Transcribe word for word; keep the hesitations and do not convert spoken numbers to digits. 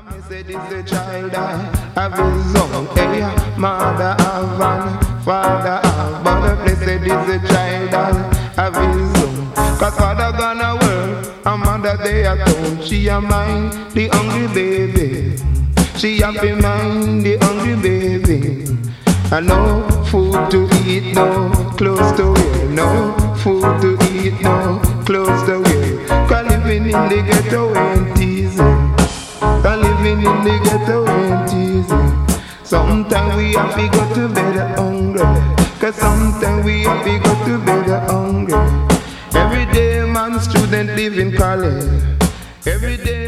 me say this a child I have his own. Hey, mother have and father have, but they say this a child I have his own. Cause father gonna work and mother they at home. She a mind the hungry baby. She have to mind the hungry baby. And no food to eat, no clothes to wear. No food to eat, no clothes to wear. Cause living in the ghetto ain't easy. Cause living in the ghetto ain't easy. Sometimes we have to go to bed hungry. Cause sometimes we have to go to bed hungry. Every day man student live in college. Every day